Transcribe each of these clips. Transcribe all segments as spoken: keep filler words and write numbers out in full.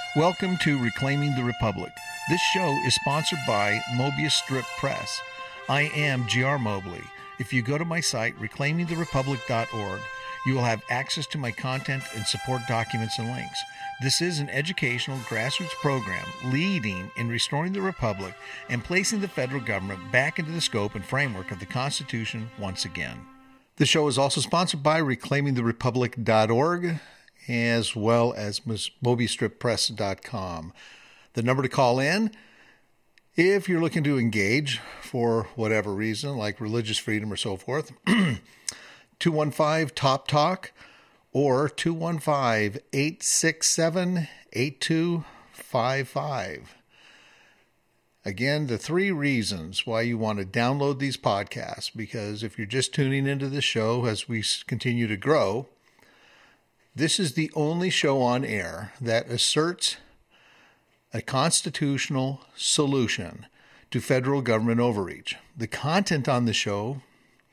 Welcome to Reclaiming the Republic. This show is sponsored by Mobius Strip Press. I am G R Mobley. If you go to my site, reclaiming the republic dot org, you will have access to my content and support documents and links. This is an educational grassroots program leading in restoring the Republic and placing the federal government back into the scope and framework of the Constitution once again. The show is also sponsored by reclaiming the republic dot org as well as mobius strip press dot com. The number to call in if you're looking to engage for whatever reason, like religious freedom or so forth, two one five top talk or two one five, eight six seven, eight two five five. Again, the three reasons why you want to download these podcasts, because if you're just tuning into the show as we continue to grow, this is the only show on air that asserts a constitutional solution to federal government overreach. The content on the show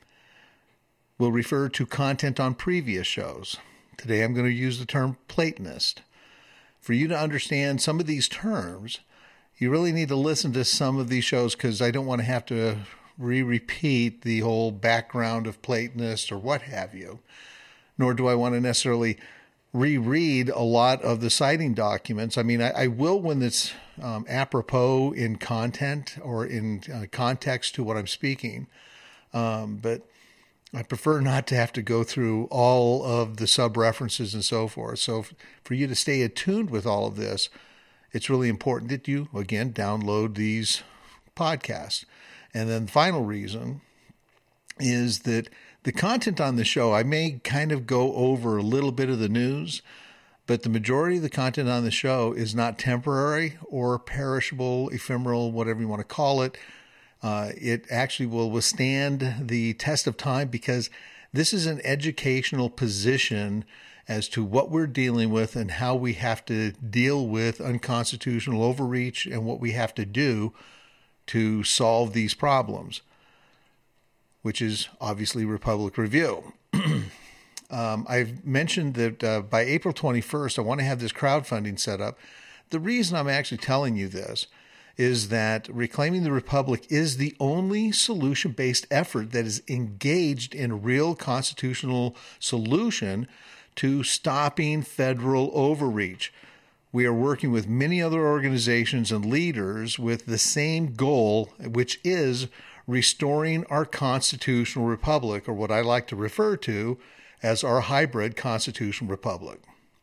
will refer to content on previous shows. Today I'm going to use the term Platonist. For you to understand some of these terms, you really need to listen to some of these shows, because I don't want to have to re-repeat the whole background of Platonist or what have you. Nor do I want to necessarily reread a lot of the citing documents. I mean, I, I will when it's um, apropos in content or in uh, context to what I'm speaking. Um, but I prefer not to have to go through all of the sub-references and so forth. So f- for you to stay attuned with all of this, it's really important that you, again, download these podcasts. And then the final reason is that the content on the show, I may kind of go over a little bit of the news, but the majority of the content on the show is not temporary or perishable, ephemeral, whatever you want to call it. Uh, it actually will withstand the test of time, because this is an educational position as to what we're dealing with and how we have to deal with unconstitutional overreach and what we have to do to solve these problems, which is obviously Republic Review. um, I've mentioned that uh, by April twenty-first, I want to have this crowdfunding set up. The reason I'm actually telling you this is that Reclaiming the Republic is the only solution-based effort that is engaged in a real constitutional solution to stopping federal overreach. We are working with many other organizations and leaders with the same goal, which is restoring our constitutional republic, or what I like to refer to as our hybrid constitutional republic.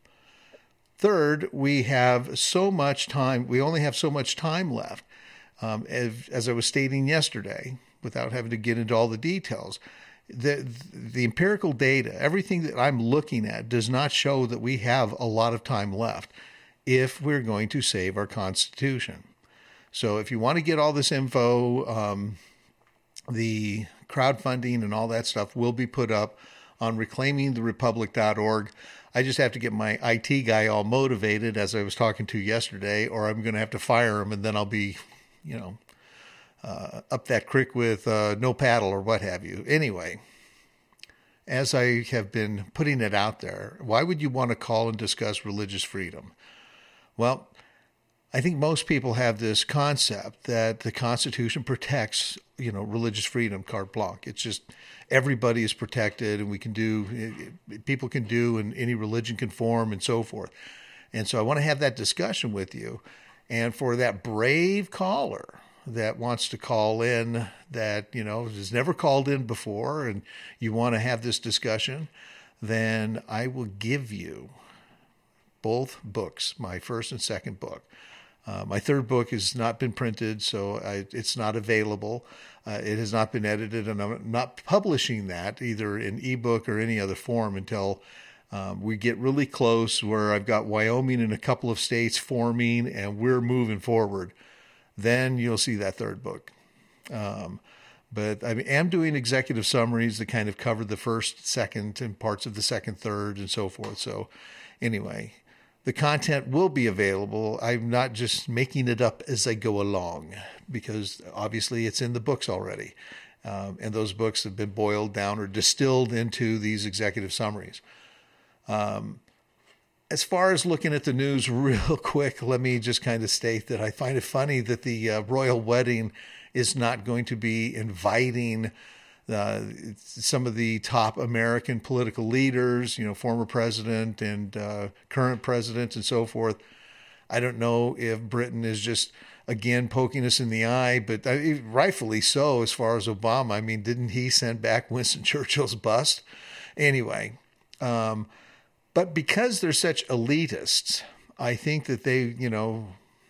Third, we have so much time, we only have so much time left. Um, as, as I was stating yesterday, without having to get into all the details, the, the empirical data, everything that I'm looking at does not show that we have a lot of time left if we're going to save our Constitution. So if you want to get all this info, um, the crowdfunding and all that stuff will be put up on reclaiming the republic dot org. I just have to get my I T guy all motivated, as I was talking to yesterday, or I'm going to have to fire him, and then I'll be, you know, uh, up that creek with uh, no paddle or what have you. Anyway, as I have been putting it out there, why would you want to call and discuss religious freedom? Well, I think most people have this concept that the Constitution protects, you know, religious freedom, carte blanche. It's just everybody is protected, and we can do, people can do, and any religion can form, and so forth. And so I want to have that discussion with you. And for that brave caller that wants to call in, that, you know, has never called in before, and you want to have this discussion, then I will give you both books, my first and second book. Uh, my third book has not been printed, so I, it's not available. Uh, it has not been edited, and I'm not publishing that either in ebook or any other form until um, we get really close, where I've got Wyoming and a couple of states forming and we're moving forward. Then you'll see that third book. Um, but I am doing executive summaries that kind of cover the first, second, and parts of the second, third, and so forth. So anyway, the content will be available. I'm not just making it up as I go along, because obviously it's in the books already. Um, and those books have been boiled down or distilled into these executive summaries. Um, as far as looking at the news real quick, let me just kind of state that I find it funny that the uh, royal wedding is not going to be inviting uh, some of the top American political leaders, you know, former president and uh, current president and so forth. I don't know if Britain is just, again, poking us in the eye, but uh, rightfully so as far as Obama. I mean, didn't he send back Winston Churchill's bust? Anyway, um, but because they're such elitists, I think that they, you know,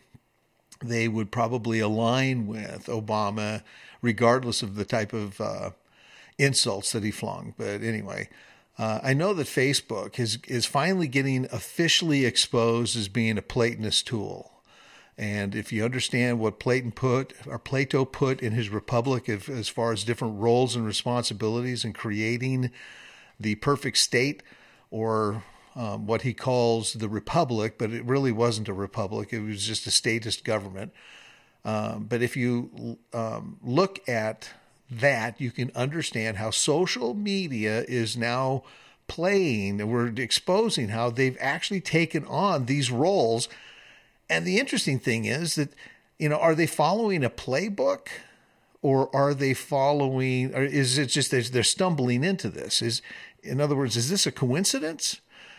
they would probably align with Obama regardless of the type of uh, insults that he flung. But anyway, uh, I know that Facebook is, is finally getting officially exposed as being a Platonist tool. And if you understand what Plato put, or Plato put in his Republic if, as far as different roles and responsibilities in creating the perfect state, or um, what he calls the Republic, but it really wasn't a republic. It was just a statist government. Um, but if you um, look at that, you can understand how social media is now playing, and we're exposing how they've actually taken on these roles. And the interesting thing is that, you know, are they following a playbook, or are they following, or is it just they're stumbling into this? Is, in other words, is this a coincidence,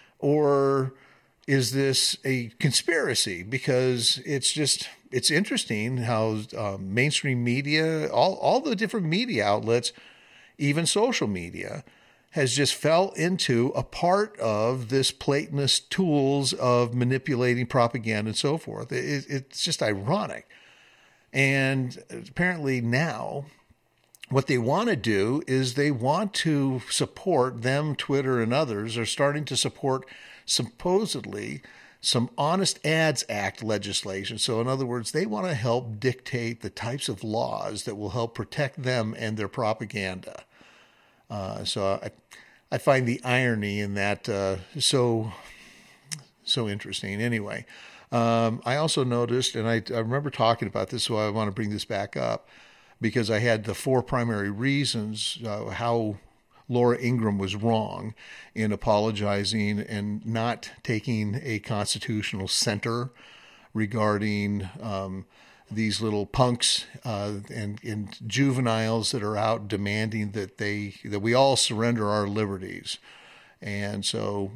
or is this a conspiracy? Because it's just, it's interesting how um, mainstream media, all, all the different media outlets, even social media, has just fell into a part of this Platonist tools of manipulating propaganda and so forth. It, it's just ironic. And apparently now what they want to do is they want to support them, Twitter and others are starting to support supposedly some Honest Ads Act legislation. So in other words, they want to help dictate the types of laws that will help protect them and their propaganda. Uh, so I, I find the irony in that uh, so so interesting. Anyway, um, I also noticed, and I, I remember talking about this, so I want to bring this back up, because I had the four primary reasons uh, how Laura Ingraham was wrong in apologizing and not taking a constitutional center regarding um, these little punks uh, and, and juveniles that are out demanding that they that we all surrender our liberties. And so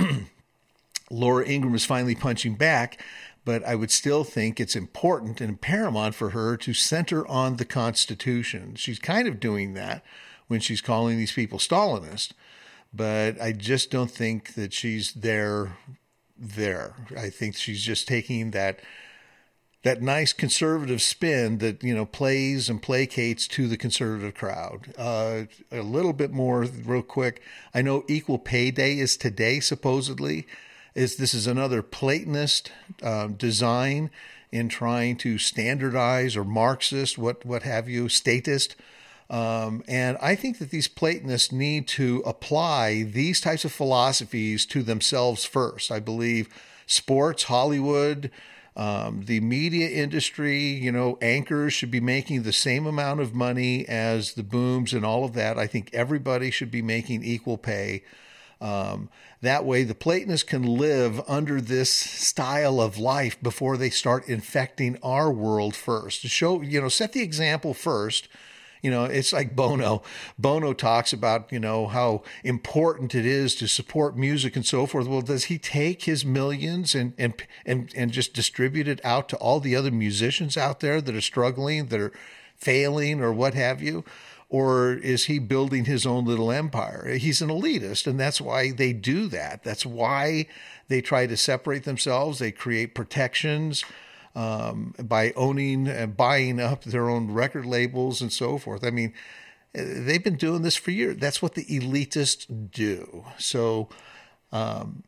Laura Ingraham is finally punching back, but I would still think it's important and paramount for her to center on the Constitution. She's kind of doing that when she's calling these people Stalinist, but I just don't think that she's there there. I think she's just taking that that nice conservative spin that, you know, plays and placates to the conservative crowd. Uh, a little bit more real quick. I know Equal Pay Day is today, supposedly. Is this is another Platonist um, design in trying to standardize, or Marxist, what what have you, statist. Um, and I think that these Platonists need to apply these types of philosophies to themselves first. I believe sports, Hollywood, um, the media industry, you know, anchors should be making the same amount of money as the booms and all of that. I think everybody should be making equal pay. Um, that way the Platonists can live under this style of life before they start infecting our world first. To show, you know, set the example first. You know, it's like Bono. Bono talks about, you know, how important it is to support music and so forth. Well, does he take his millions and and and, and just distribute it out to all the other musicians out there that are struggling, that are failing, or what have you? Or is he building his own little empire? He's an elitist, and that's why they do that. That's why they try to separate themselves. They create protections um, by owning and buying up their own record labels and so forth. I mean, they've been doing this for years. That's what the elitists do. So um,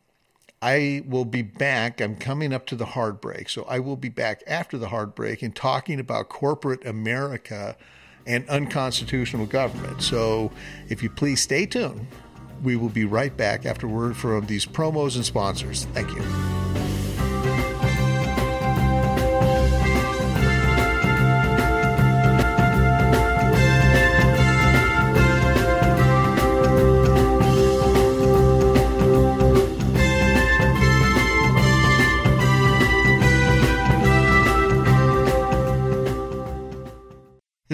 I will be back. I'm coming up to the hard break. So I will be back after the hard break and talking about corporate America and unconstitutional government. So if you please stay tuned, we will be right back after word from these promos and sponsors. Thank you.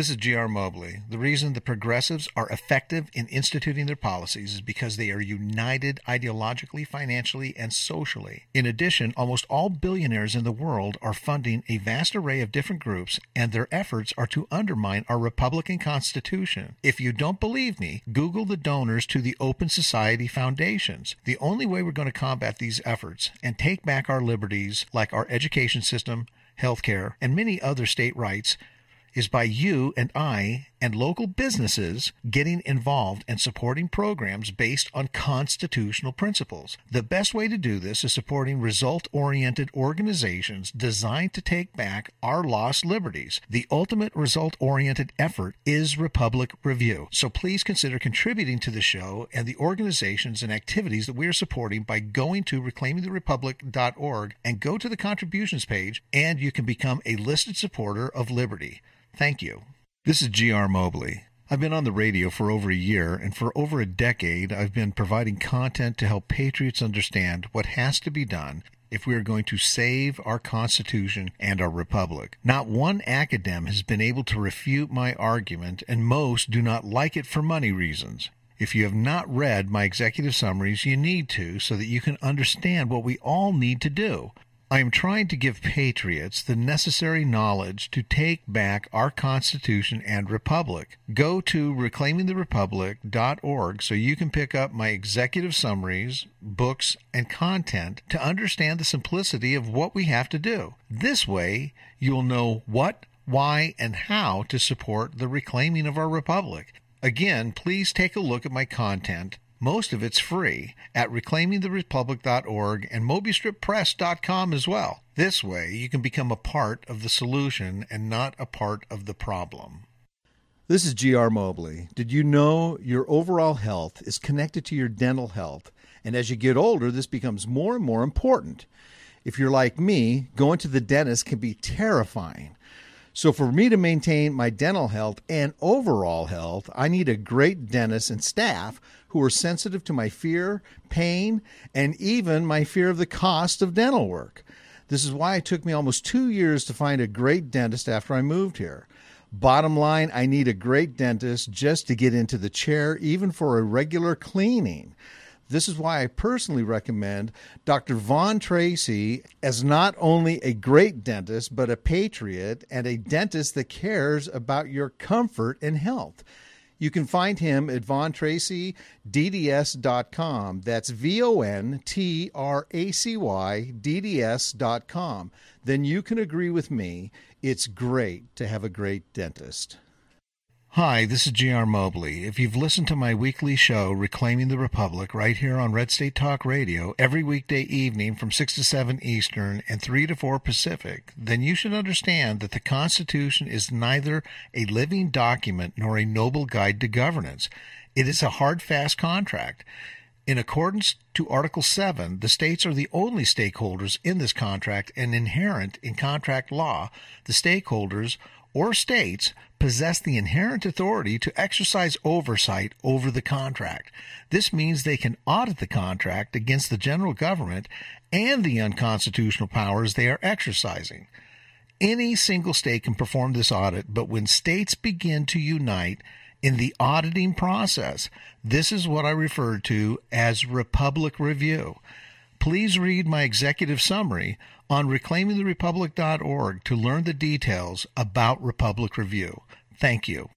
This is G R Mobley. The reason the progressives are effective in instituting their policies is because they are united ideologically, financially, and socially. In addition, almost all billionaires in the world are funding a vast array of different groups, and their efforts are to undermine our Republican Constitution. If you don't believe me, Google the donors to the Open Society Foundations. The only way we're going to combat these efforts and take back our liberties, like our education system, healthcare, and many other state rights, is by you and I and local businesses getting involved and supporting programs based on constitutional principles. The best way to do this is supporting result-oriented organizations designed to take back our lost liberties. The ultimate result-oriented effort is Republic Review. So please consider contributing to the show and the organizations and activities that we are supporting by going to reclaiming the republic dot org and go to the contributions page, and you can become a listed supporter of liberty. Thank you. This is G R Mobley. I've been on the radio for over a year, and for over a decade, I've been providing content to help patriots understand what has to be done if we are going to save our Constitution and our Republic. Not one academic has been able to refute my argument, and most do not like it for money reasons. If you have not read my executive summaries, you need to, so that you can understand what we all need to do. I am trying to give patriots the necessary knowledge to take back our Constitution and Republic. Go to reclaiming the republic dot org so you can pick up my executive summaries, books, and content to understand the simplicity of what we have to do. This way, you'll know what, why, and how to support the reclaiming of our republic. Again, please take a look at my content. Most of it's free at reclaiming the republic dot org and mobius strip press dot com as well. This way, you can become a part of the solution and not a part of the problem. This is G R Mobley. Did you know your overall health is connected to your dental health? And as you get older, this becomes more and more important. If you're like me, going to the dentist can be terrifying. So for me to maintain my dental health and overall health, I need a great dentist and staff who are sensitive to my fear, pain, and even my fear of the cost of dental work. This is why it took me almost two years to find a great dentist after I moved here. Bottom line, I need a great dentist just to get into the chair, even for a regular cleaning. This is why I personally recommend Doctor Vaughn Tracy as not only a great dentist, but a patriot and a dentist that cares about your comfort and health. You can find him at von tracy d d s dot com. That's V O N T R A C Y D D S dot com. Then you can agree with me. It's great to have a great dentist. Hi, this is G R Mobley. If you've listened to my weekly show, Reclaiming the Republic, right here on Red State Talk Radio, every weekday evening from six to seven Eastern and three to four Pacific, then you should understand that the Constitution is neither a living document nor a noble guide to governance. It is a hard, fast contract. In accordance to Article seven, the states are the only stakeholders in this contract, and inherent in contract law, the stakeholders or states possess the inherent authority to exercise oversight over the contract. This means they can audit the contract against the general government and the unconstitutional powers they are exercising. Any single state can perform this audit, but when states begin to unite in the auditing process, this is what I refer to as Republic Review. Please read my executive summary on reclaiming the republic dot org to learn the details about Republic Review. Thank you.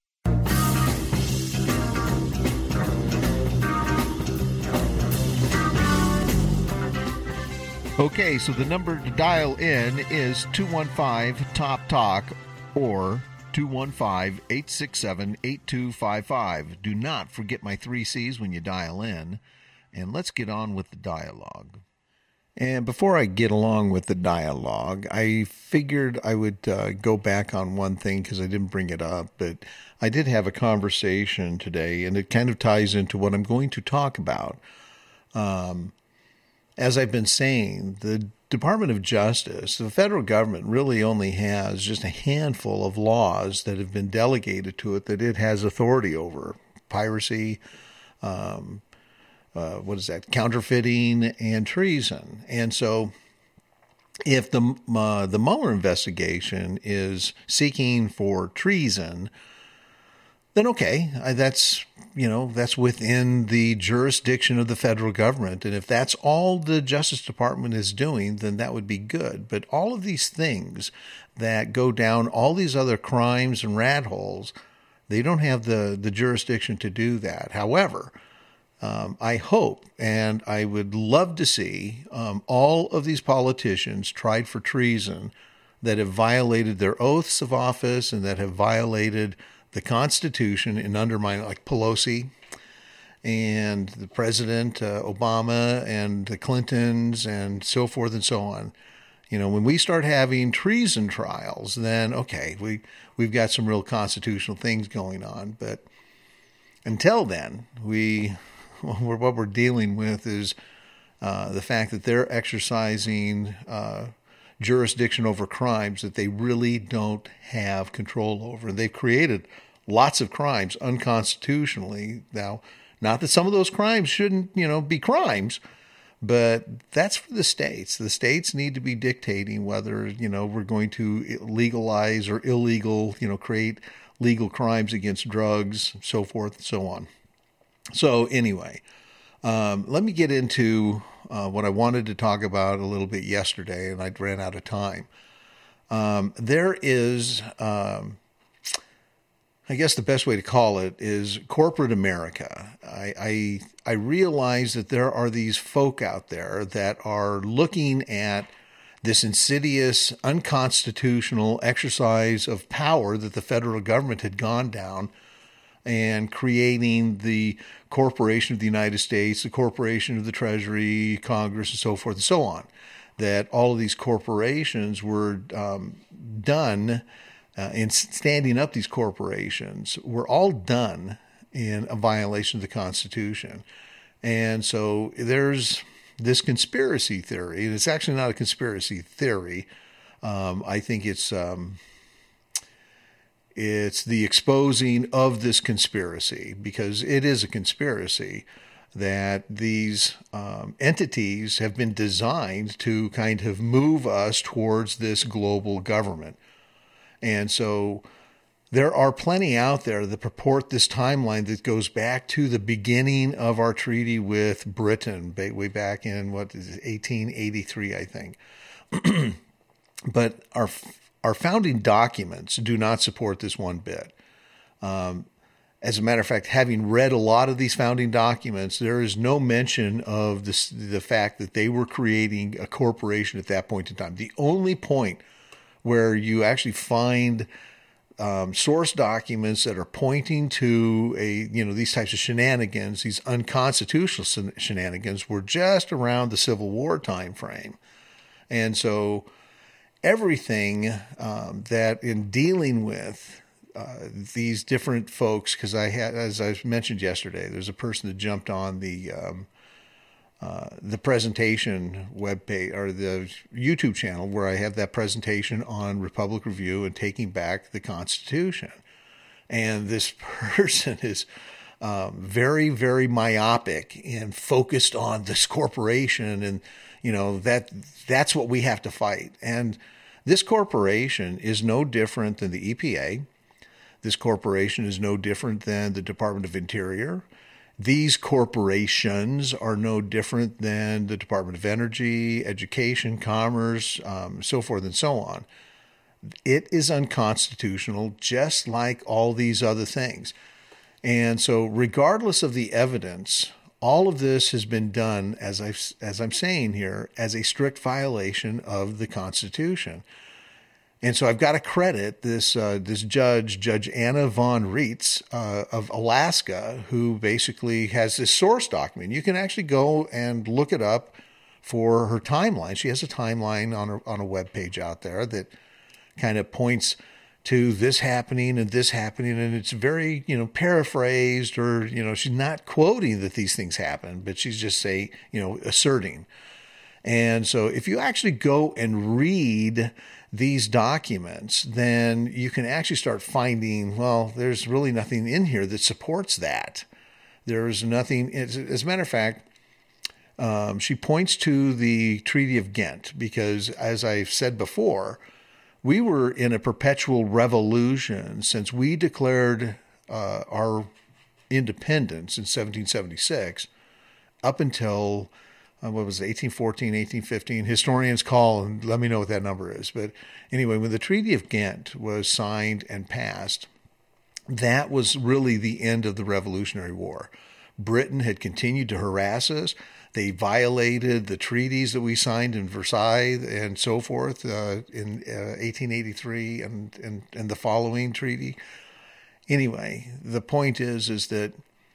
Okay, so the number to dial in is two one five top talk or two one five, eight six seven, eight two five five. Do not forget my three C's when you dial in. And let's get on with the dialogue. And before I get along with the dialogue, I figured I would uh, go back on one thing because I didn't bring it up, but I did have a conversation today, and it kind of ties into what I'm going to talk about. Um, as I've been saying, the Department of Justice, the federal government really only has just a handful of laws that have been delegated to it that it has authority over. Piracy, um, Uh, what is that, counterfeiting, and treason. And so if the uh, the Mueller investigation is seeking for treason, then okay, I, that's, you know, that's within the jurisdiction of the federal government. And if that's all the Justice Department is doing, then that would be good. But all of these things that go down all these other crimes and rat holes, they don't have the, the jurisdiction to do that. However, um, I hope and I would love to see um, all of these politicians tried for treason that have violated their oaths of office and that have violated the Constitution and undermined, like Pelosi and the President uh, Obama and the Clintons and so forth and so on. You know, when we start having treason trials, then okay, we we've got some real constitutional things going on. But until then, we what we're dealing with is uh, the fact that they're exercising uh, jurisdiction over crimes that they really don't have control over. They've created lots of crimes unconstitutionally. Now, not that some of those crimes shouldn't, you know, be crimes, but that's for the states. The states need to be dictating whether, you know, we're going to legalize or illegal, you know, create legal crimes against drugs, so forth and so on. So anyway, um, let me get into uh, what I wanted to talk about a little bit yesterday, and I ran out of time. Um, there is, um, I guess the best way to call it is corporate America. I, I I realize that there are these folk out there that are looking at this insidious, unconstitutional exercise of power that the federal government had gone down and creating the Corporation of the United States, the Corporation of the Treasury, Congress, and so forth and so on. That all of these corporations were um, done Uh, in standing up these corporations were all done in a violation of the Constitution. And so there's this conspiracy theory, and it's actually not a conspiracy theory. Um, I think it's um, it's the exposing of this conspiracy, because it is a conspiracy that these um, entities have been designed to kind of move us towards this global government. And so there are plenty out there that purport this timeline that goes back to the beginning of our treaty with Britain, way back in, what is it, eighteen eighty-three, I think. But our our founding documents do not support this one bit. Um, as a matter of fact, having read a lot of these founding documents, there is no mention of this, the fact that they were creating a corporation at that point in time. The only point where you actually find um, source documents that are pointing to a, you know, these types of shenanigans, these unconstitutional shenanigans, were just around the Civil War time frame. And so everything um, that in dealing with uh, these different folks, because I had, as I mentioned yesterday, there's a person that jumped on the um, Uh, the presentation webpage or the YouTube channel where I have that presentation on Republic Review and taking back the Constitution. And this person is um, very, very myopic and focused on this corporation. And, you know, that that's what we have to fight. And this corporation is no different than the E P A. This corporation is no different than the Department of Interior. These corporations are no different than the Department of Energy, Education, Commerce, um, so forth and so on. It is unconstitutional, just like all these other things. And so regardless of the evidence, all of this has been done, as, I've, as I'm saying here, as a strict violation of the Constitution. And so I've got to credit this uh, this judge, Judge Anna Von Reitz uh, of Alaska, who basically has this source document. You can actually go and look it up for her timeline. She has a timeline on, her, on a webpage out there that kind of points to this happening and this happening. And it's very, you know, paraphrased, or, you know, she's not quoting that these things happen, but she's just say, you know, asserting. And so if you actually go and read these documents, then you can actually start finding, well, there's really nothing in here that supports that. There's nothing, as a matter of fact, um, she points to the Treaty of Ghent, because as I've said before, we were in a perpetual revolution since we declared uh, our independence in seventeen seventy-six up until, uh, what was it, eighteen fourteen, eighteen fifteen. Historians call and let me know what that number is. But anyway, when the Treaty of Ghent was signed and passed, that was really the end of the Revolutionary War. Britain had continued to harass us. They violated the treaties that we signed in Versailles and so forth uh, in uh, eighteen eighty-three and, and, and the following treaty. Anyway, the point is, is that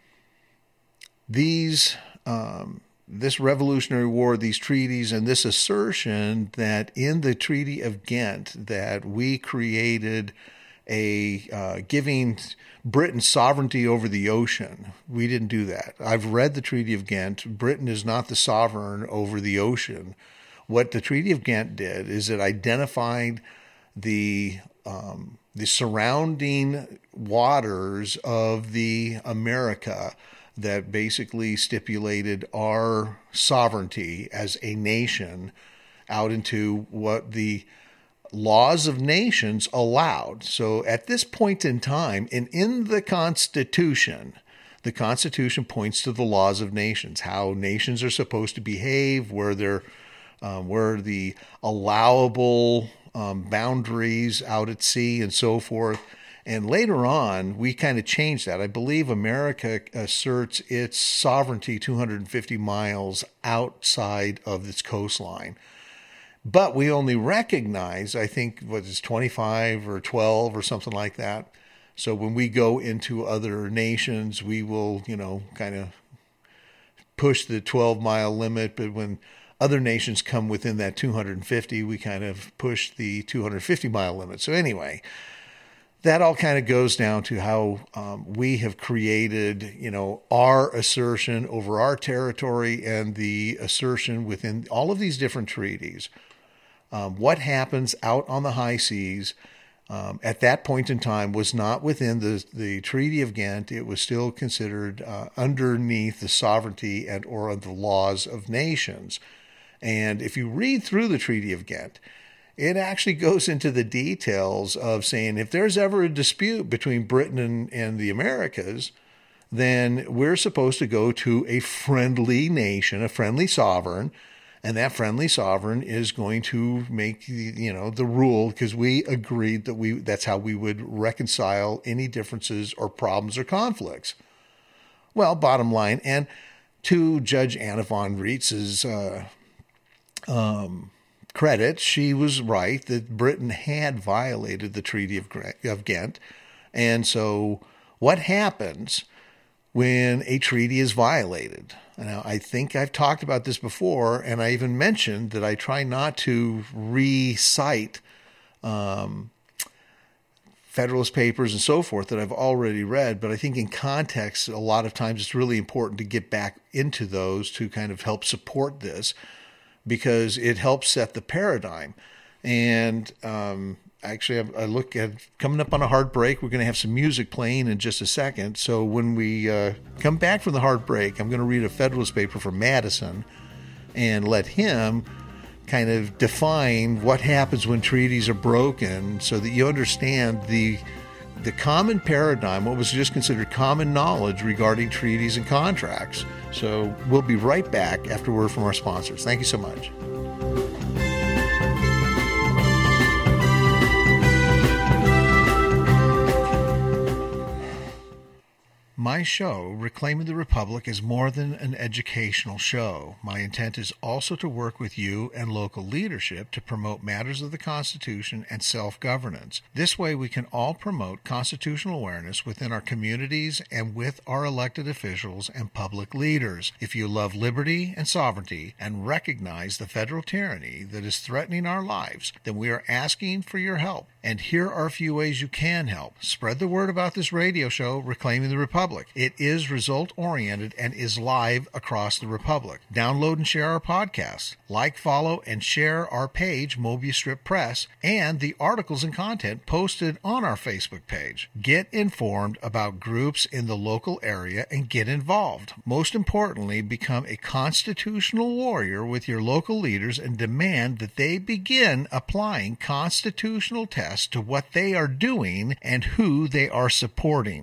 these, um, this Revolutionary War, these treaties, and this assertion that in the Treaty of Ghent that we created a uh, giving Britain sovereignty over the ocean. We didn't do that. I've read the Treaty of Ghent. Britain is not the sovereign over the ocean. What the Treaty of Ghent did is it identified the um, the surrounding waters of the America that basically stipulated our sovereignty as a nation out into what the laws of nations allowed. So at this point in time, and in the Constitution, the Constitution points to the laws of nations, how nations are supposed to behave, where they're, um, where the allowable um, boundaries out at sea and so forth. And later on, we kind of changed that. I believe America asserts its sovereignty two hundred fifty miles outside of its coastline. But we only recognize, I think, what is twenty-five or twelve or something like that. So when we go into other nations, we will, you know, kind of push the twelve mile limit. But when other nations come within that two hundred fifty, we kind of push the two hundred fifty mile limit. So anyway, that all kind of goes down to how um, we have created, you know, our assertion over our territory and the assertion within all of these different treaties. Um, what happens out on the high seas um, at that point in time was not within the, the Treaty of Ghent. It was still considered uh, underneath the sovereignty and or the laws of nations. And if you read through the Treaty of Ghent, it actually goes into the details of saying if there's ever a dispute between Britain and, and the Americas, then we're supposed to go to a friendly nation, a friendly sovereign, and that friendly sovereign is going to make, you know, the rule because we agreed that we that's how we would reconcile any differences or problems or conflicts. Well, bottom line, and to Judge Anna von Rietz's uh, um, credit, she was right that Britain had violated the Treaty of, of Ghent. And so what happens when a treaty is violated? Now, I think I've talked about this before, and I even mentioned that I try not to recite um, Federalist Papers and so forth that I've already read, but I think in context, a lot of times it's really important to get back into those to kind of help support this because it helps set the paradigm. And um, actually, I, I look at coming up on a hard break. We're going to have some music playing in just a second. So when we uh, come back from the hard break, I'm going to read a Federalist paper from Madison and let him kind of define what happens when treaties are broken so that you understand the the common paradigm, what was just considered common knowledge regarding treaties and contracts. So we'll be right back after word from our sponsors. Thank you so much. My show, Reclaiming the Republic, is more than an educational show. My intent is also to work with you and local leadership to promote matters of the Constitution and self-governance. This way we can all promote constitutional awareness within our communities and with our elected officials and public leaders. If you love liberty and sovereignty and recognize the federal tyranny that is threatening our lives, then we are asking for your help. And here are a few ways you can help. Spread the word about this radio show, Reclaiming the Republic. It is result-oriented and is live across the Republic. Download and share our podcast. Like, follow, and share our page, Mobius Strip Press, and the articles and content posted on our Facebook page. Get informed about groups in the local area and get involved. Most importantly, become a constitutional warrior with your local leaders and demand that they begin applying constitutional tests to what they are doing and who they are supporting.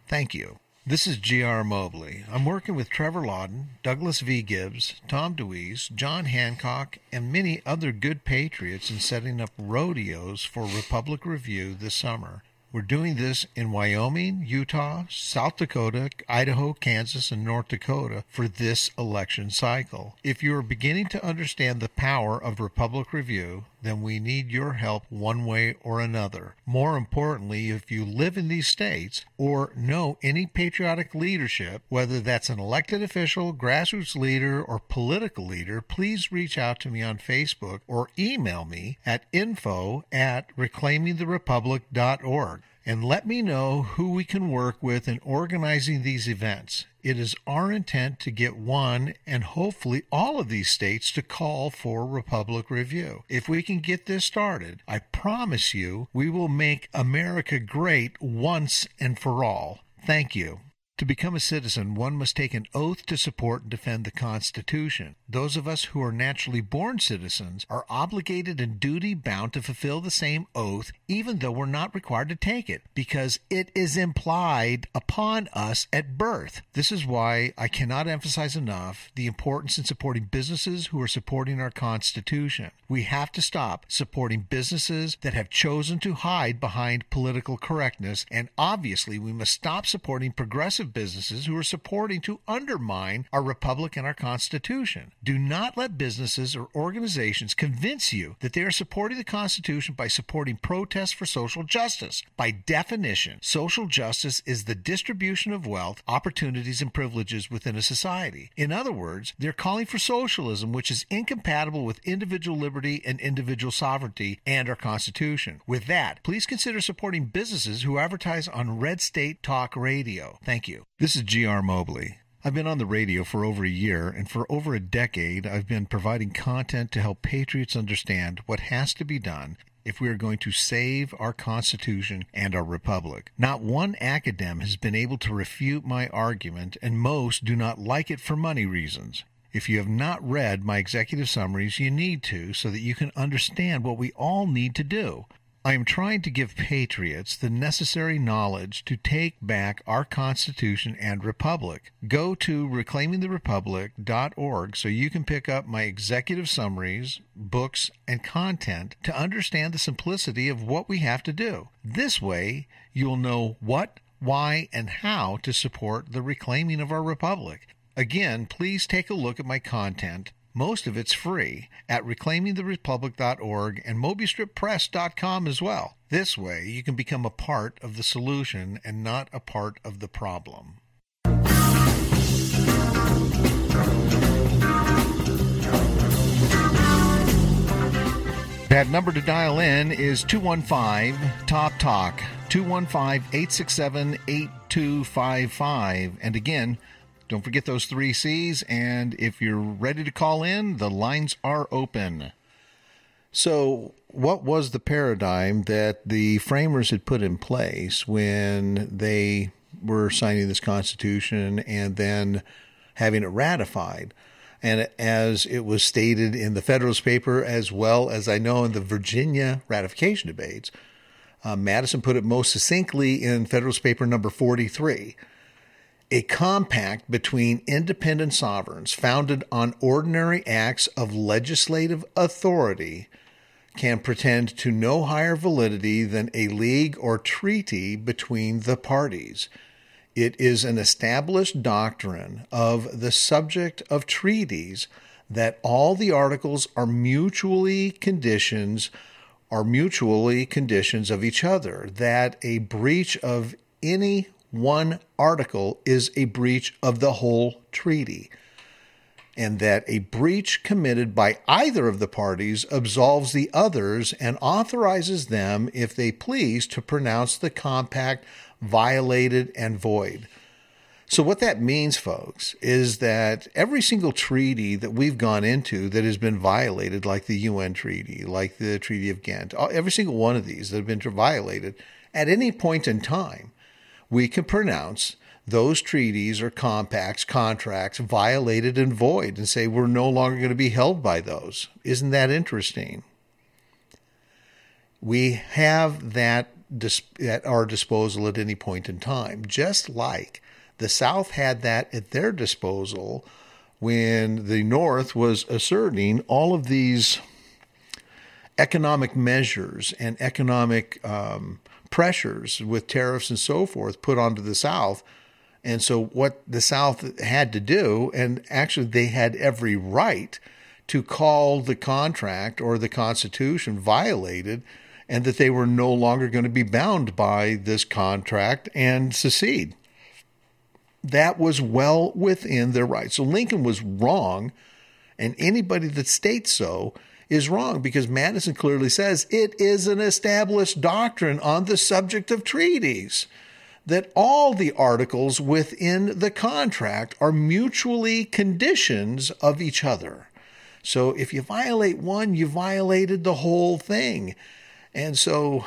Thank you. This is G R Mobley. I'm working with Trevor Lawden, Douglas V. Gibbs, Tom DeWeese, John Hancock, and many other good patriots in setting up rodeos for Republic Review this summer. We're doing this in Wyoming, Utah, South Dakota, Idaho, Kansas, and North Dakota for this election cycle. If you are beginning to understand the power of Republic Review, then we need your help one way or another. More importantly, if you live in these states or know any patriotic leadership, whether that's an elected official, grassroots leader, or political leader, please reach out to me on Facebook or email me at info at reclaiming the republic dot org. And let me know who we can work with in organizing these events. It is our intent to get one and hopefully all of these states to call for Republic Review. If we can get this started, I promise you we will make America great once and for all. Thank you. To become a citizen, one must take an oath to support and defend the Constitution. Those of us who are naturally born citizens are obligated and duty-bound to fulfill the same oath, even though we're not required to take it, because it is implied upon us at birth. This is why I cannot emphasize enough the importance in supporting businesses who are supporting our Constitution. We have to stop supporting businesses that have chosen to hide behind political correctness, and obviously we must stop supporting progressive businesses who are supporting to undermine our republic and our Constitution. Do not let businesses or organizations convince you that they are supporting the Constitution by supporting protests for social justice. By definition, social justice is the distribution of wealth, opportunities, and privileges within a society. In other words, they're calling for socialism, which is incompatible with individual liberty and individual sovereignty and our Constitution. With that, please consider supporting businesses who advertise on Red State Talk Radio. Thank you. This is G R Mobley. I've been on the radio for over a year, and for over a decade, I've been providing content to help patriots understand what has to be done if we are going to save our Constitution and our Republic. Not one academic has been able to refute my argument, and most do not like it for money reasons. If you have not read my executive summaries, you need to, so that you can understand what we all need to do. I am trying to give patriots the necessary knowledge to take back our Constitution and Republic. Go to reclaiming the republic dot org so you can pick up my executive summaries, books, and content to understand the simplicity of what we have to do. This way, you'll know what, why, and how to support the reclaiming of our republic. Again, please take a look at my content. Most of it's free at reclaiming the republic dot org and mobius strip press dot com as well. This way, you can become a part of the solution and not a part of the problem. That number to dial in is two one five top talk, two one five, eight six seven, eight two five five. And again, don't forget those three C's, and if you're ready to call in, the lines are open. So what was the paradigm that the framers had put in place when they were signing this Constitution and then having it ratified? And as it was stated in the Federalist paper, as well as I know in the Virginia ratification debates, uh, Madison put it most succinctly in Federalist paper number forty-three. A compact between independent sovereigns founded on ordinary acts of legislative authority can pretend to no higher validity than a league or treaty between the parties. It is an established doctrine of the subject of treaties that all the articles are mutually conditions, are mutually conditions of each other, that a breach of any one article is a breach of the whole treaty, and that a breach committed by either of the parties absolves the others and authorizes them, if they please, to pronounce the compact violated and void. So what that means, folks, is that every single treaty that we've gone into that has been violated, like the U N treaty, like the Treaty of Ghent, every single one of these that have been violated, at any point in time, we can pronounce those treaties or compacts, contracts, violated and void, and say we're no longer going to be held by those. Isn't that interesting? We have that dis- at our disposal at any point in time, just like the South had that at their disposal when the North was asserting all of these economic measures and economic um, pressures with tariffs and so forth put onto the South. And so what the South had to do, and actually they had every right to call the contract or the Constitution violated, and that they were no longer going to be bound by this contract and secede. That was well within their rights. So Lincoln was wrong, and anybody that states so is wrong, because Madison clearly says it is an established doctrine on the subject of treaties that all the articles within the contract are mutually conditions of each other. So if you violate one, you violated the whole thing. And so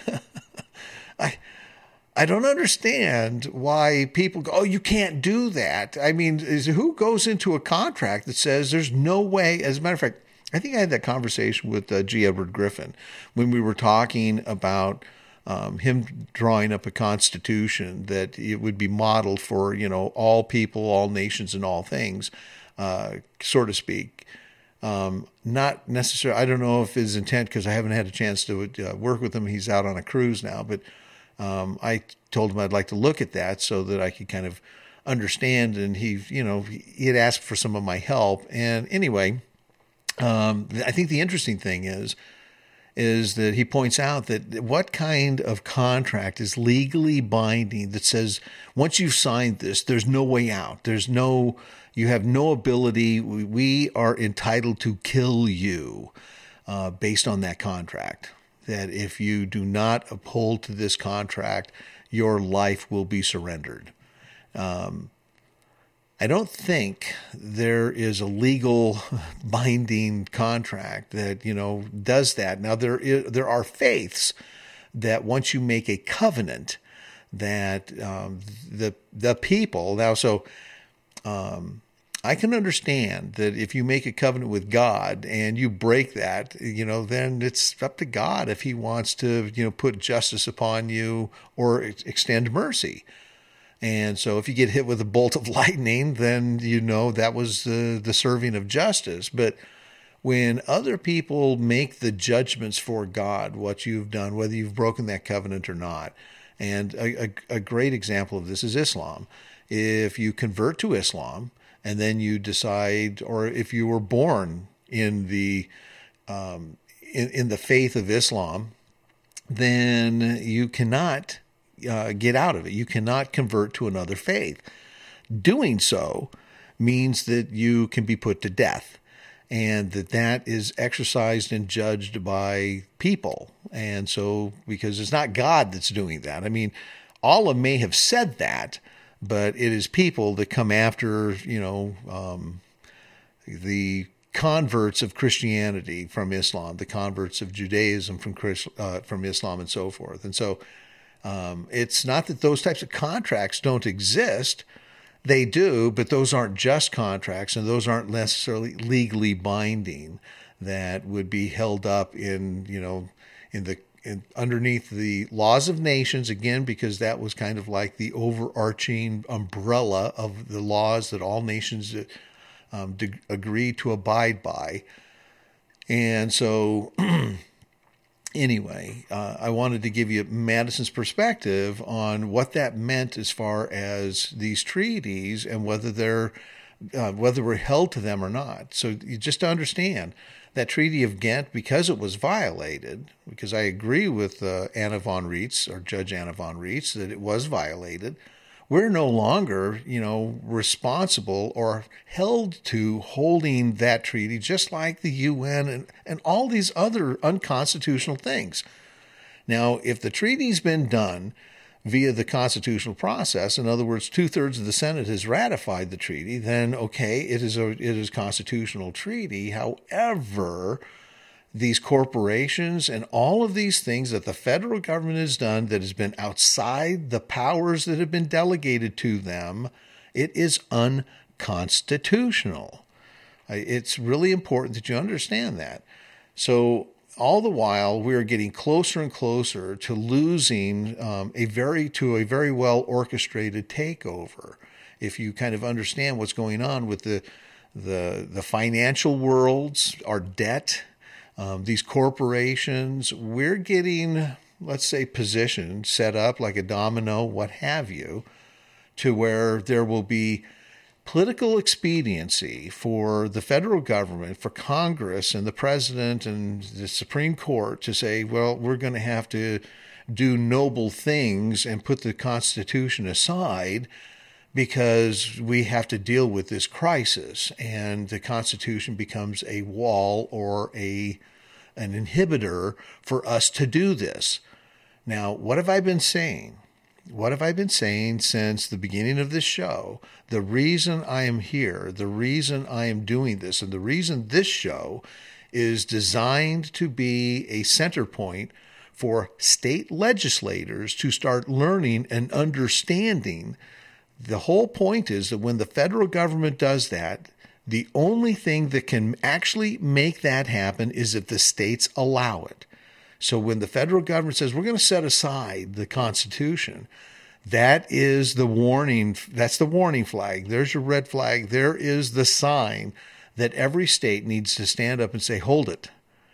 I I don't understand why people go, oh, you can't do that. I mean, is, who goes into a contract that says there's no way? As a matter of fact, I think I had that conversation with uh, G. Edward Griffin when we were talking about um, him drawing up a constitution that it would be modeled for, you know, all people, all nations, and all things, uh, so to speak. Um, not necessarily, I don't know if his intent, because I haven't had a chance to uh, work with him. He's out on a cruise now, but um, I told him I'd like to look at that so that I could kind of understand. And he, you know, he had asked for some of my help. And anyway, um, I think the interesting thing is, is that he points out that what kind of contract is legally binding that says once you've signed this, there's no way out. There's no, you have no ability. We are entitled to kill you uh, based on that contract. That if you do not uphold to this contract, your life will be surrendered. Um, I don't think there is a legal binding contract that, you know, does that. Now, there is, there are faiths that once you make a covenant that um, the the people, now, so um, I can understand that if you make a covenant with God and you break that, you know, then it's up to God if he wants to, you know, put justice upon you or ex- extend mercy. And so if you get hit with a bolt of lightning, then you know that was the, the serving of justice. But when other people make the judgments for God, what you've done, whether you've broken that covenant or not, and a, a, a great example of this is Islam. If you convert to Islam and then you decide, or if you were born in the um, in, in the faith of Islam, then you cannot Uh, get out of it. You cannot convert to another faith. Doing so means that you can be put to death, and that that is exercised and judged by people. And so, because it's not God that's doing that. I mean, Allah may have said that, but it is people that come after, you know, um, the converts of Christianity from Islam, the converts of Judaism from Chris, uh, from Islam, and so forth. And so, Um, it's not that those types of contracts don't exist. They do, but those aren't just contracts, and those aren't necessarily legally binding that would be held up in, you know, in the in, underneath the laws of nations, again, because that was kind of like the overarching umbrella of the laws that all nations um, de- agree to abide by. And so Anyway, uh, I wanted to give you Madison's perspective on what that meant as far as these treaties and whether they're uh, whether we're held to them or not. So you just to understand that Treaty of Ghent, because it was violated, because I agree with uh, Anna von Reitz, or Judge Anna von Reitz, that it was violated. We're no longer, you know, responsible or held to holding that treaty, just like the U N and, and all these other unconstitutional things. Now, if the treaty's been done via the constitutional process, in other words, two-thirds of the Senate has ratified the treaty, then okay, it is a it is a constitutional treaty. However, these corporations and all of these things that the federal government has done that has been outside the powers that have been delegated to them, it is unconstitutional. It's really important that you understand that. So all the while, we're getting closer and closer to losing um, a very to a very well orchestrated takeover. If you kind of understand what's going on with the the the financial worlds, our debt, um, these corporations, we're getting, let's say, positioned, set up like a domino, what have you, to where there will be political expediency for the federal government, for Congress and the president and the Supreme Court to say, well, we're going to have to do noble things and put the Constitution aside because we have to deal with this crisis, and the Constitution becomes a wall or a an inhibitor for us to do this. Now, what have I been saying? What have I been saying since the beginning of this show? The reason I am here, the reason I am doing this, and the reason this show is designed to be a center point for state legislators to start learning and understanding. The whole point is that when the federal government does that, the only thing that can actually make that happen is if the states allow it. So when the federal government says, we're going to set aside the Constitution, that is the warning. That's the warning flag. There's your red flag. There is the sign that every state needs to stand up and say, hold it.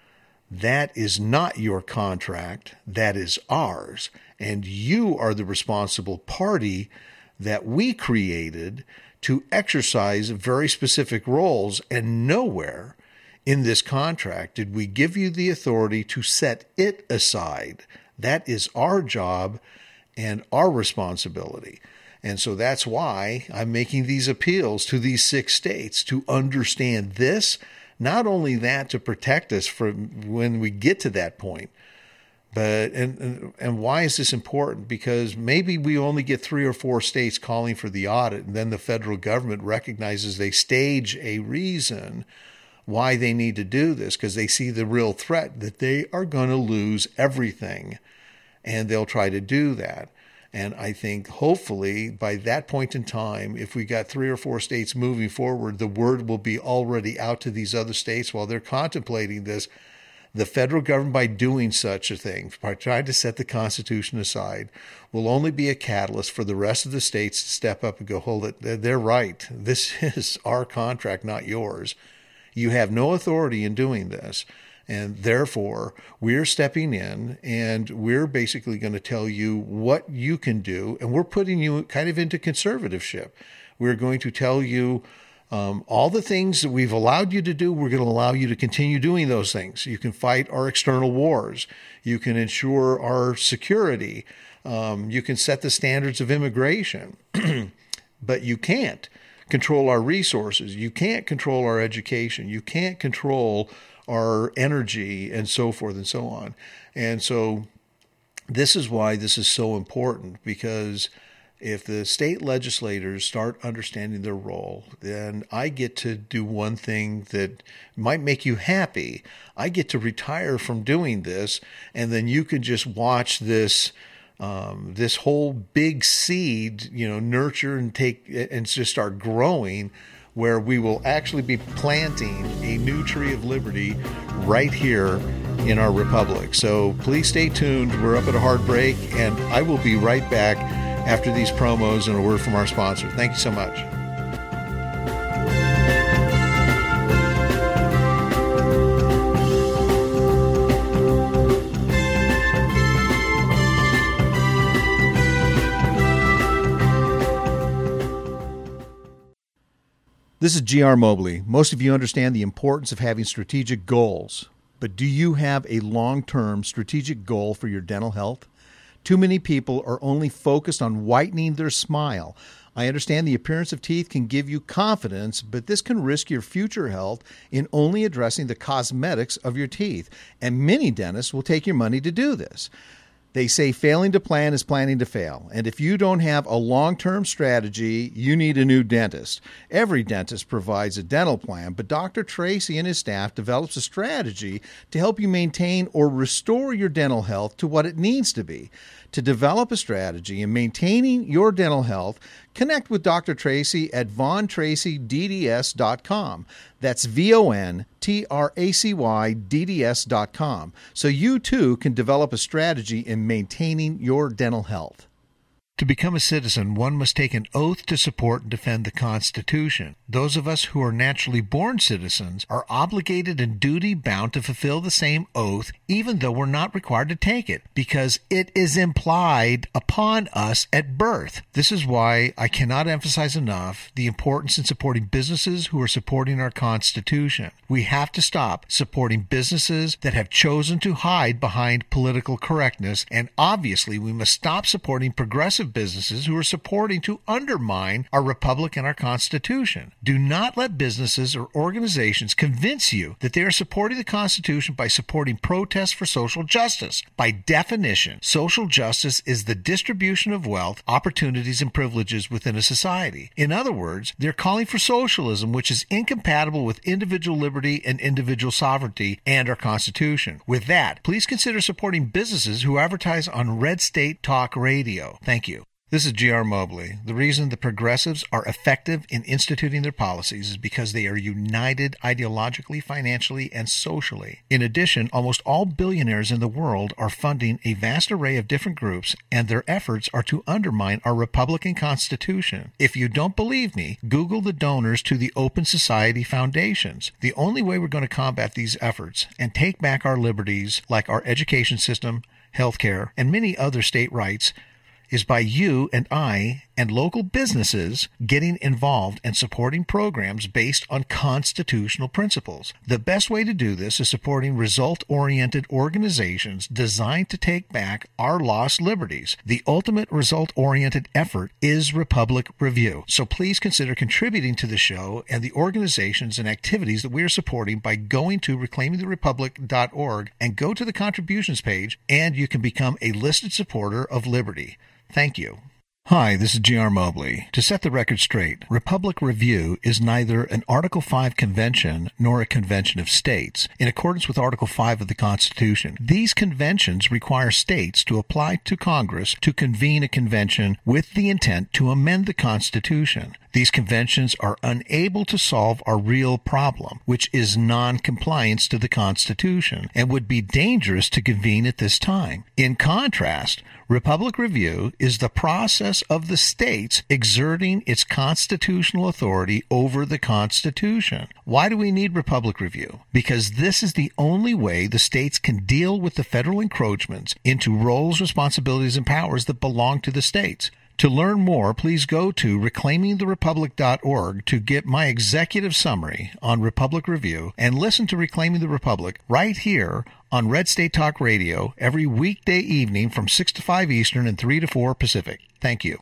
That is not your contract. That is ours. And you are the responsible party that we created to exercise very specific roles, and nowhere in this contract did we give you the authority to set it aside. That is our job and our responsibility. And so that's why I'm making these appeals to these six states to understand this, not only that to protect us from when we get to that point, but and, and and why is this important? Because maybe we only get three or four states calling for the audit, and then the federal government recognizes they stage a reason why they need to do this, because they see the real threat that they are going to lose everything, and they'll try to do that. And I think hopefully by that point in time, if we got three or four states moving forward, the word will be already out to these other states while they're contemplating this. The federal government, by doing such a thing, by trying to set the Constitution aside, will only be a catalyst for the rest of the states to step up and go, hold it, they're right. This is our contract, not yours. You have no authority in doing this. And therefore, we're stepping in and we're basically going to tell you what you can do. And we're putting you kind of into conservativeship. We're going to tell you Um, all the things that we've allowed you to do, we're going to allow you to continue doing those things. You can fight our external wars. You can ensure our security. Um, you can set the standards of immigration. But you can't control our resources. You can't control our education. You can't control our energy and so forth and so on. And so this is why this is so important, because if the state legislators start understanding their role, then I get to do one thing that might make you happy. I get to retire from doing this, and then you can just watch this um, this whole big seed, you know, nurture and take and just start growing, where we will actually be planting a new tree of liberty right here in our republic. So please stay tuned. We're up at a hard break, and I will be right back after these promos and a word from our sponsor. Thank you so much. This is G R Mobley. Most of you understand the importance of having strategic goals, but do you have a long-term strategic goal for your dental health? Too many people are only focused on whitening their smile. I understand the appearance of teeth can give you confidence, but this can risk your future health in only addressing the cosmetics of your teeth. And many dentists will take your money to do this. They say failing to plan is planning to fail. And if you don't have a long-term strategy, you need a new dentist. Every dentist provides a dental plan, but Doctor Tracy and his staff develops a strategy to help you maintain or restore your dental health to what it needs to be. To develop a strategy in maintaining your dental health connect with Doctor Tracy at von tracy d d s dot com. That's V O N T R A C Y D D S dot com. So you too can develop a strategy in maintaining your dental health. To become a citizen, one must take an oath to support and defend the Constitution. Those of us who are naturally born citizens are obligated and duty-bound to fulfill the same oath, even though we're not required to take it, because it is implied upon us at birth. This is why I cannot emphasize enough the importance in supporting businesses who are supporting our Constitution. We have to stop supporting businesses that have chosen to hide behind political correctness, and obviously we must stop supporting progressive businesses who are supporting to undermine our republic and our Constitution. Do not let businesses or organizations convince you that they are supporting the Constitution by supporting protests for social justice. By definition, social justice is the distribution of wealth, opportunities, and privileges within a society. In other words, they're calling for socialism, which is incompatible with individual liberty and individual sovereignty and our Constitution. With that, please consider supporting businesses who advertise on Red State Talk Radio. Thank you. This is G R Mobley. The reason the progressives are effective in instituting their policies is because they are united ideologically, financially, and socially. In addition, almost all billionaires in the world are funding a vast array of different groups, and their efforts are to undermine our Republican Constitution. If you don't believe me, Google the donors to the Open Society Foundations. The only way we're going to combat these efforts and take back our liberties, like our education system, healthcare, and many other state rights, is by you and I and local businesses getting involved and supporting programs based on constitutional principles. The best way to do this is supporting result-oriented organizations designed to take back our lost liberties. The ultimate result-oriented effort is Republic Review. So please consider contributing to the show and the organizations and activities that we are supporting by going to reclaiming the republic dot org and go to the contributions page, and you can become a listed supporter of liberty. Thank you. Hi, this is G R Mobley. To set the record straight, Republic Review is neither an Article five convention nor a convention of states. In accordance with Article five of the Constitution, these conventions require states to apply to Congress to convene a convention with the intent to amend the Constitution. These conventions are unable to solve our real problem, which is non-compliance to the Constitution, and would be dangerous to convene at this time. In contrast, Republic Review is the process of the states exerting its constitutional authority over the Constitution. Why do we need Republic Review? Because this is the only way the states can deal with the federal encroachments into roles, responsibilities, and powers that belong to the states. To learn more, please go to reclaiming the republic dot org to get my executive summary on Republic Review and listen to Reclaiming the Republic right here on Red State Talk Radio every weekday evening from six to five Eastern and three to four Pacific. Thank you.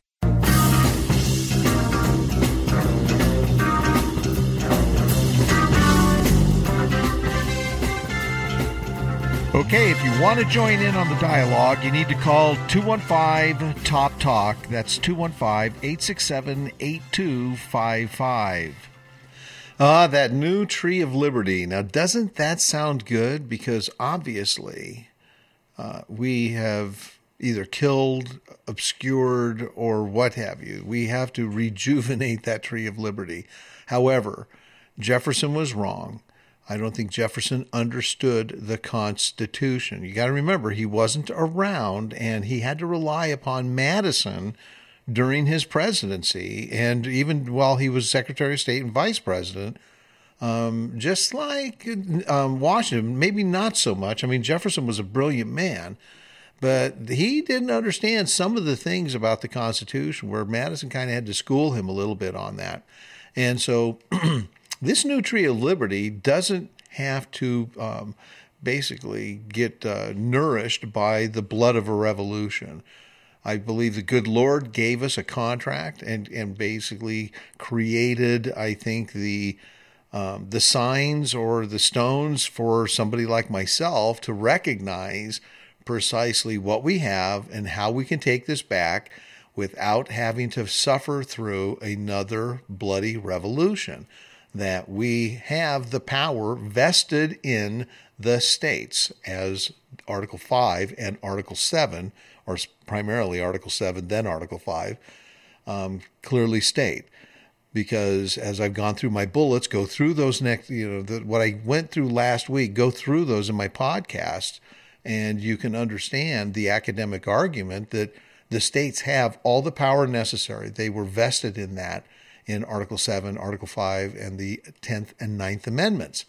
Okay, if you want to join in on the dialogue, you need to call two one five T O P Talk. That's two one five, eight six seven, eight two five five. Ah, that new tree of liberty. Now, doesn't that sound good? Because obviously uh, we have either killed, obscured, or what have you. We have to rejuvenate that tree of liberty. However, Jefferson was wrong. I don't think Jefferson understood the Constitution. You got to remember, he wasn't around, and he had to rely upon Madison during his presidency, and even while he was Secretary of State and Vice President, um, just like um, Washington, maybe not so much. I mean, Jefferson was a brilliant man, but he didn't understand some of the things about the Constitution, where Madison kind of had to school him a little bit on that. And so this new tree of liberty doesn't have to um, basically get uh, nourished by the blood of a revolution. I believe the good Lord gave us a contract and, and basically created, I think, the um, the signs or the stones for somebody like myself to recognize precisely what we have and how we can take this back without having to suffer through another bloody revolution. That we have the power vested in the states, as Article five and Article seven, or primarily Article seven, then Article five, um, clearly state. Because as I've gone through my bullets, go through those next, you know, the, what I went through last week, go through those in my podcast, and you can understand the academic argument that the states have all the power necessary. They were vested in that in Article seven, Article five, and the tenth and ninth Amendments.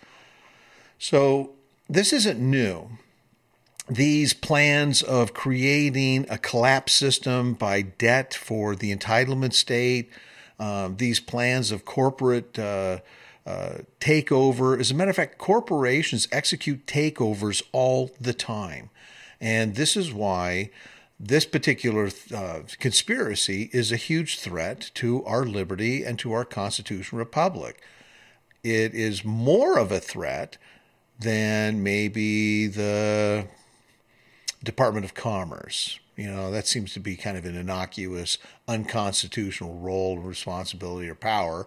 So this isn't new. These plans of creating a collapse system by debt for the entitlement state, um, these plans of corporate uh, uh, takeover. As a matter of fact, corporations execute takeovers all the time. And this is why this particular uh, conspiracy is a huge threat to our liberty and to our constitutional republic. It is more of a threat than maybe the Department of Commerce. You know, that seems to be kind of an innocuous, unconstitutional role, responsibility, or power.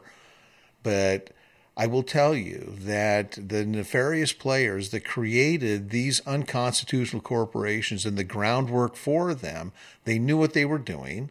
But I will tell you that the nefarious players that created these unconstitutional corporations and the groundwork for them, they knew what they were doing,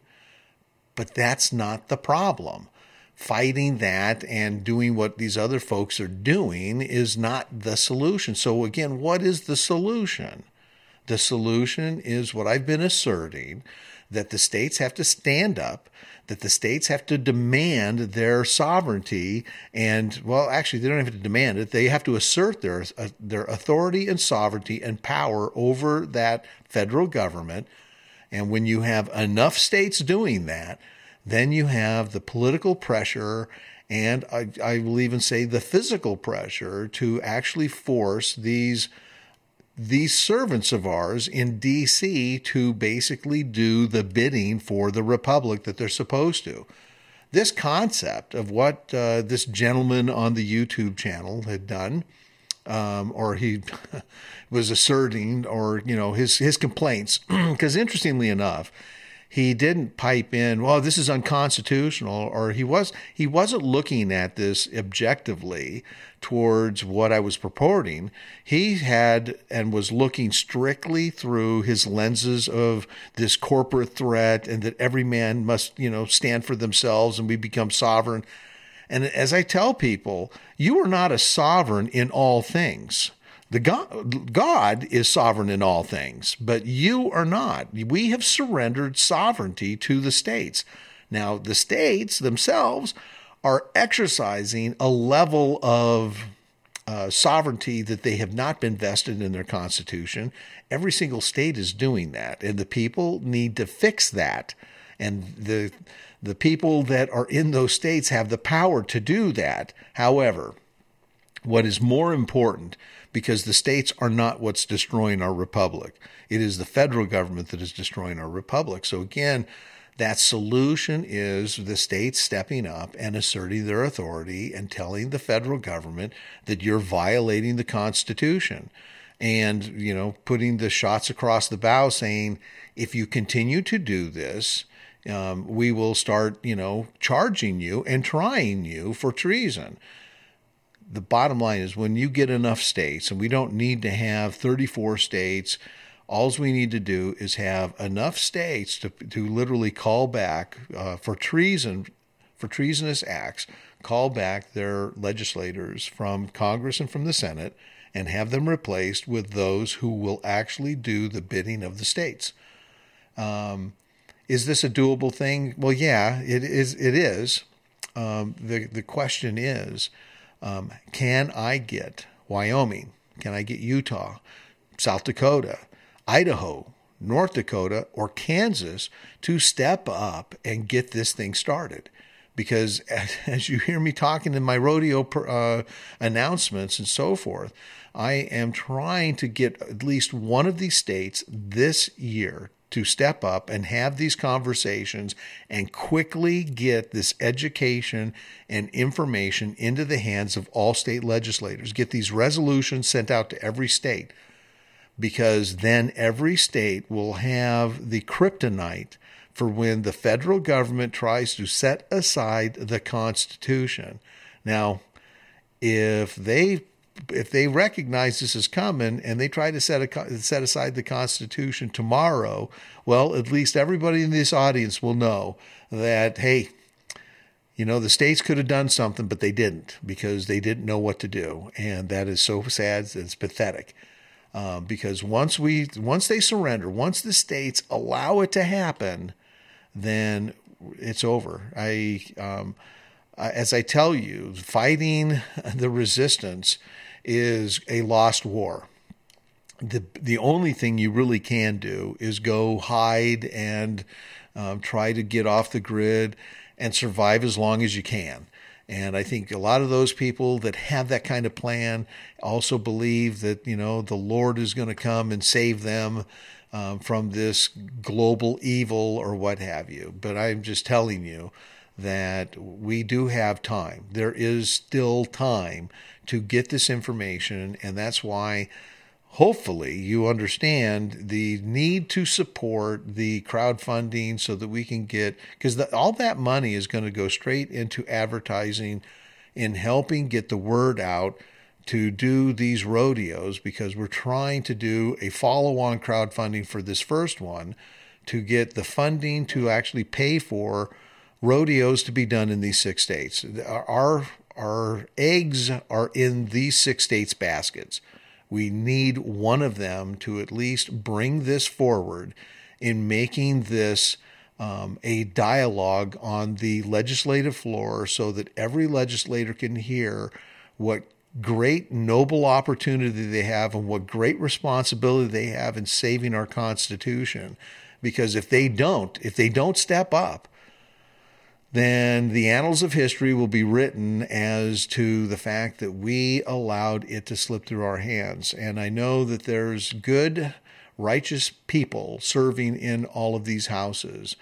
but that's not the problem. Fighting that and doing what these other folks are doing is not the solution. So again, what is the solution? The solution is what I've been asserting, that the states have to stand up, that the states have to demand their sovereignty, and, well, actually, they don't have to demand it. They have to assert their, uh, their authority and sovereignty and power over that federal government. And when you have enough states doing that, then you have the political pressure, and I, I will even say the physical pressure to actually force these these servants of ours in D C to basically do the bidding for the republic that they're supposed to. This concept of what uh, this gentleman on the YouTube channel had done, um, or he was asserting, or, you know, his, his complaints, because interestingly enough, he didn't pipe in, well, this is unconstitutional, or he was he wasn't looking at this objectively towards what I was purporting. He had and was looking strictly through his lenses of this corporate threat and that every man must, you know, stand for themselves and we become sovereign. And as I tell people, you are not a sovereign in all things. The God, God is sovereign in all things, but you are not. We have surrendered sovereignty to the states. Now, the states themselves are exercising a level of uh, sovereignty that they have not been vested in their constitution. Every single state is doing that, and the people need to fix that. And the the people that are in those states have the power to do that. However, what is more important, because the states are not what's destroying our republic. It is the federal government that is destroying our republic. So again, that solution is the states stepping up and asserting their authority and telling the federal government that you're violating the Constitution. And, you know, putting the shots across the bow saying, if you continue to do this, um, we will start, you know, charging you and trying you for treason. The bottom line is when you get enough states, and we don't need to have thirty-four states, all we need to do is have enough states to to literally call back uh, for treason, for treasonous acts, call back their legislators from Congress and from the Senate and have them replaced with those who will actually do the bidding of the states. Um, is this a doable thing? Well, yeah, it is. It is. Um, the the question is, Um, can I get Wyoming? Can I get Utah, South Dakota, Idaho, North Dakota, or Kansas to step up and get this thing started? Because as you hear me talking in my rodeo uh, announcements and so forth, I am trying to get at least one of these states this year to step up and have these conversations and quickly get this education and information into the hands of all state legislators. Get these resolutions sent out to every state, because then every state will have the kryptonite for when the federal government tries to set aside the Constitution. Now, if they if they recognize this is coming and they try to set a, set aside the Constitution tomorrow, well, at least everybody in this audience will know that, hey, you know, the states could have done something, but they didn't because they didn't know what to do. And that is so sad. It's pathetic. Um, because once we, once they surrender, once the states allow it to happen, then it's over. I, um, as I tell you, fighting the resistance is a lost war. The the only thing you really can do is go hide and um, try to get off the grid and survive as long as you can. And I think a lot of those people that have that kind of plan also believe that, you know, the Lord is going to come and save them um, from this global evil or what have you. But I'm just telling you that we do have time. There is still time to get this information, and that's why hopefully you understand the need to support the crowdfunding so that we can get, because all that money is going to go straight into advertising in helping get the word out to do these rodeos, because we're trying to do a follow-on crowdfunding for this first one to get the funding to actually pay for rodeos to be done in these six states. Our, our eggs are in these six states' baskets. We need one of them to at least bring this forward in making this um, a dialogue on the legislative floor so that every legislator can hear what great noble opportunity they have and what great responsibility they have in saving our Constitution. Because if they don't, if they don't step up, then the annals of history will be written as to the fact that we allowed it to slip through our hands. And I know that there's good, righteous people serving in all of these houses.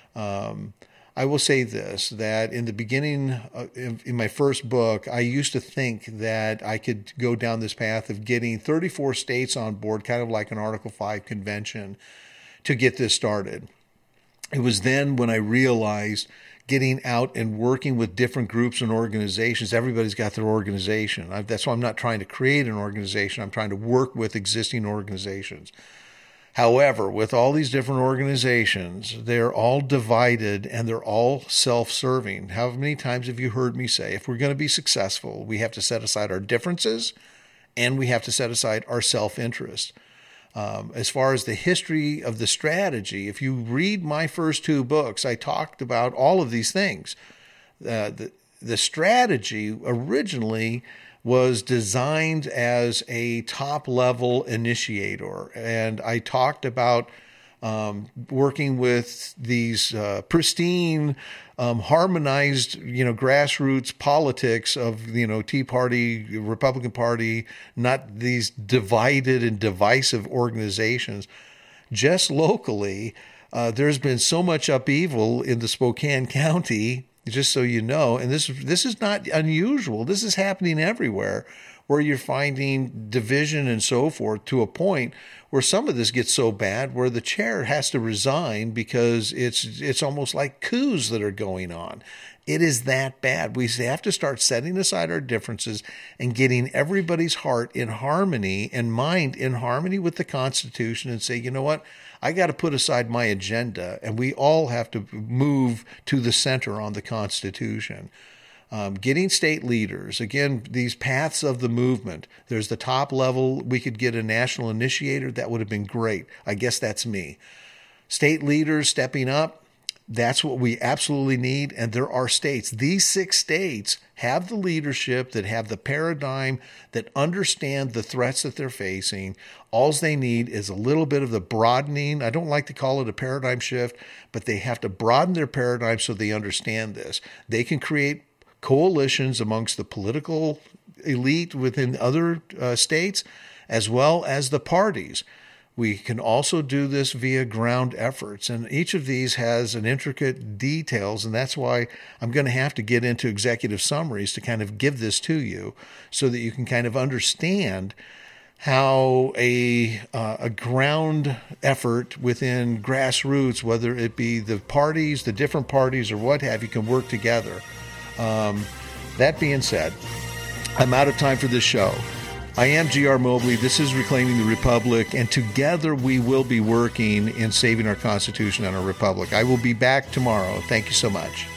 Um, I will say this, that in the beginning, uh, in, in my first book, I used to think that I could go down this path of getting thirty-four states on board, kind of like an Article five convention, to get this started. It was then when I realized getting out and working with different groups and organizations. Everybody's got their organization. I, that's why I'm not trying to create an organization. I'm trying to work with existing organizations. However, with all these different organizations, they're all divided and they're all self-serving. How many times have you heard me say, if we're going to be successful, we have to set aside our differences and we have to set aside our self-interest. Um, as far as the history of the strategy, if you read my first two books, I talked about all of these things. Uh, the, the strategy originally was designed as a top-level initiator, and I talked about um, working with these uh, pristine, um, harmonized, you know, grassroots politics of, you know, Tea Party, Republican Party, not these divided and divisive organizations. Just locally, uh, there's been so much upheaval in the Spokane County, just so you know, and this this is not unusual. This is happening everywhere, where you're finding division and so forth, to a point where some of this gets so bad where the chair has to resign because it's it's almost like coups that are going on. It is that bad. We have to start setting aside our differences and getting everybody's heart in harmony and mind in harmony with the Constitution, and say, you know what? I got to put aside my agenda, and we all have to move to the center on the Constitution. Um, getting state leaders, again, these paths of the movement. There's the top level. We could get a national initiator. That would have been great. I guess that's me. State leaders stepping up. That's what we absolutely need. And there are states. These six states have the leadership, that have the paradigm, that understand the threats that they're facing. All they need is a little bit of the broadening. I don't like to call it a paradigm shift, but they have to broaden their paradigm so they understand this. They can create coalitions amongst the political elite within other uh, states, as well as the parties. We can also do this via ground efforts, and each of these has an intricate details, and that's why I'm going to have to get into executive summaries to kind of give this to you so that you can kind of understand how a uh, a ground effort within grassroots, whether it be the parties, the different parties, or what have you, can work together. Um, that being said, I'm out of time for this show. I am G R Mobley. This is Reclaiming the Republic, and together we will be working in saving our Constitution and our Republic. I will be back tomorrow. Thank you so much.